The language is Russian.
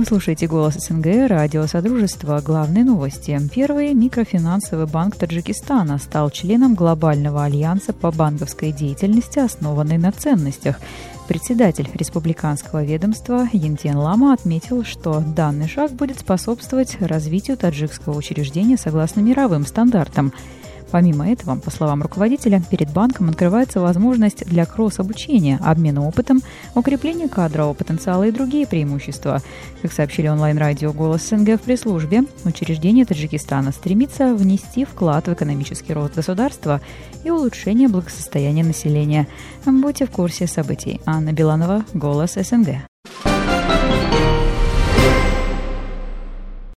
слушаете «Голос СНГ», радио Содружества. Главные новости. Первый микрофинансовый банк Таджикистана стал членом глобального альянса по банковской деятельности, основанной на ценностях. Председатель республиканского ведомства Ентен Лама отметил, что данный шаг будет способствовать развитию таджикского учреждения согласно мировым стандартам. Помимо этого, по словам руководителя, перед банком открывается возможность для кросс-обучения, обмена опытом, укрепления кадрового потенциала и другие преимущества. Как сообщили онлайн-радио «Голос СНГ» в пресс-службе, учреждение Таджикистана стремится внести вклад в экономический рост государства и улучшение благосостояния населения. Будьте в курсе событий. Анна Биланова, «Голос СНГ».